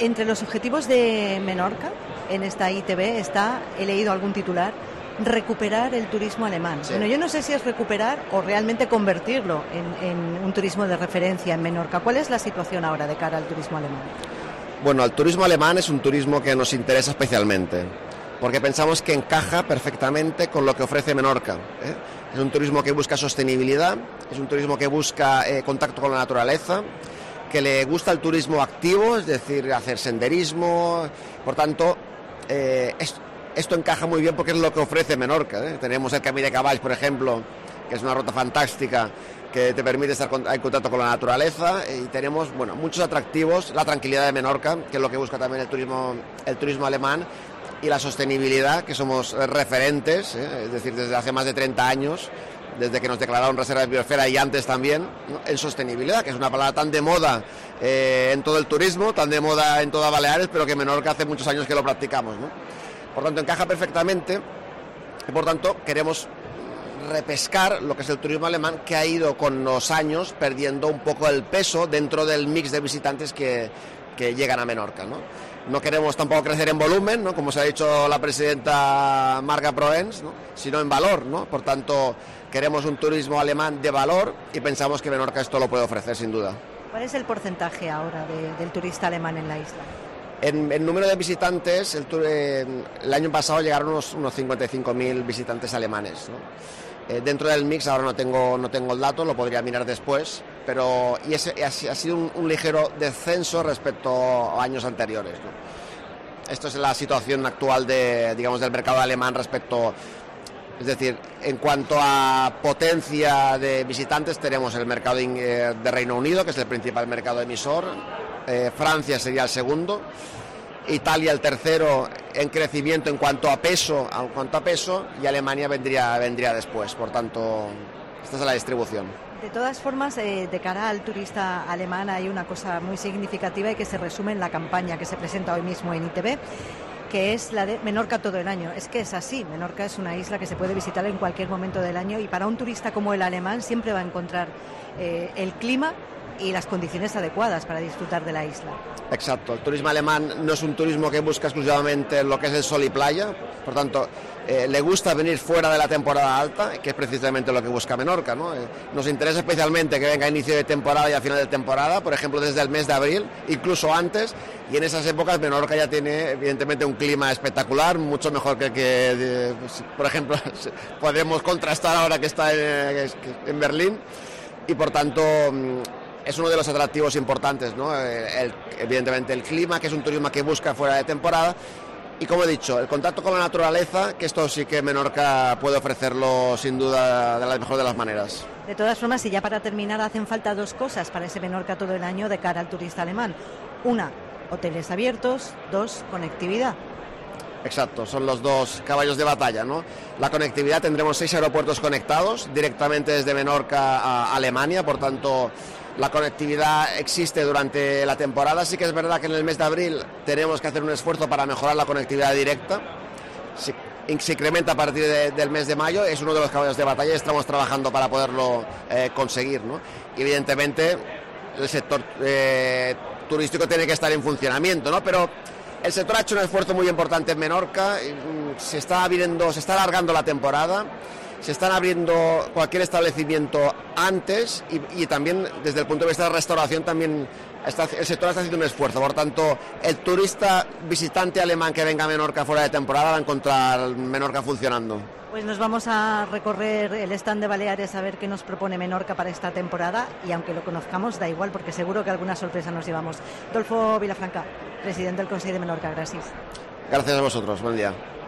Entre los objetivos de Menorca, en esta ITV, está, he leído algún titular, recuperar el turismo alemán. Sí. Bueno, yo no sé si es recuperar o realmente convertirlo en un turismo de referencia en Menorca. ¿Cuál es la situación ahora de cara al turismo alemán? Bueno, el turismo alemán es un turismo que nos interesa especialmente, porque pensamos que encaja perfectamente con lo que ofrece Menorca, ¿eh? Es un turismo que busca sostenibilidad, es un turismo que busca contacto con la naturaleza, que le gusta el turismo activo, es decir, hacer senderismo. Por tanto, esto encaja muy bien porque es lo que ofrece Menorca, ¿eh? Tenemos el Camí de Cavalls, por ejemplo, que es una ruta fantástica que te permite estar en contacto con la naturaleza, y tenemos, bueno, muchos atractivos, la tranquilidad de Menorca, que es lo que busca también el turismo alemán, y la sostenibilidad, que somos referentes, es decir, desde hace más de 30 años, desde que nos declararon reserva de biosfera y antes también, ¿no?, en sostenibilidad, que es una palabra tan de moda en todo el turismo, tan de moda en toda Baleares, pero que en Menorca hace muchos años que lo practicamos, ¿no? Por tanto, encaja perfectamente, y por tanto queremos repescar lo que es el turismo alemán, que ha ido con los años perdiendo un poco el peso dentro del mix de visitantes que llegan a Menorca, ¿no? No queremos tampoco crecer en volumen, ¿no?, como se ha dicho la presidenta Marga Proens, ¿no?, sino en valor, ¿no? Por tanto, queremos un turismo alemán de valor y pensamos que Menorca esto lo puede ofrecer, sin duda. ¿Cuál es el porcentaje ahora del turista alemán en la isla? En número de visitantes, el año pasado llegaron unos 55.000 visitantes alemanes, ¿no? Dentro del mix ahora no tengo el dato, lo podría mirar después, pero ese ha sido un ligero descenso respecto a años anteriores, ¿no? Esto es la situación actual del mercado alemán respecto, es decir, en cuanto a potencia de visitantes, tenemos el mercado de Reino Unido, que es el principal mercado emisor, Francia sería el segundo, Italia el tercero en crecimiento en cuanto a peso, y Alemania vendría después. Por tanto, esta es la distribución. De todas formas, de cara al turista alemán hay una cosa muy significativa y que se resume en la campaña que se presenta hoy mismo en ITV, que es la de Menorca todo el año. Es que es así, Menorca es una isla que se puede visitar en cualquier momento del año, y para un turista como el alemán siempre va a encontrar el clima y las condiciones adecuadas para disfrutar de la isla. Exacto, el turismo alemán no es un turismo que busca exclusivamente lo que es el sol y playa, por tanto, le gusta venir fuera de la temporada alta, que es precisamente lo que busca Menorca, ¿no? Nos interesa especialmente que venga a inicio de temporada y a final de temporada, por ejemplo desde el mes de abril, incluso antes, y en esas épocas Menorca ya tiene evidentemente un clima espectacular, mucho mejor que por ejemplo, podemos contrastar ahora que está en Berlín, y por tanto es uno de los atractivos importantes, ¿no? Evidentemente el clima, que es un turismo que busca fuera de temporada, y como he dicho, el contacto con la naturaleza, que esto sí que Menorca puede ofrecerlo sin duda de la mejor de las maneras. De todas formas, y ya para terminar, hacen falta dos cosas para ese Menorca todo el año de cara al turista alemán. Una, hoteles abiertos; dos, conectividad. Exacto, son los dos caballos de batalla, ¿no? La conectividad, tendremos 6 aeropuertos conectados directamente desde Menorca a Alemania, por tanto la conectividad existe durante la temporada. Sí que es verdad que en el mes de abril tenemos que hacer un esfuerzo para mejorar la conectividad directa. Se incrementa a partir del mes de mayo, es uno de los caballos de batalla y estamos trabajando para poderlo conseguir, ¿no? Y evidentemente el sector turístico tiene que estar en funcionamiento, ¿no? Pero el sector ha hecho un esfuerzo muy importante en Menorca, se está alargando la temporada, se están abriendo cualquier establecimiento antes, y también desde el punto de vista de restauración también el sector está haciendo un esfuerzo. Por tanto, el turista visitante alemán que venga a Menorca fuera de temporada va a encontrar Menorca funcionando. Pues nos vamos a recorrer el stand de Baleares a ver qué nos propone Menorca para esta temporada, y aunque lo conozcamos da igual porque seguro que alguna sorpresa nos llevamos. Dolfo Vilafranca, presidente del Consell de Menorca, gracias. Gracias a vosotros, buen día.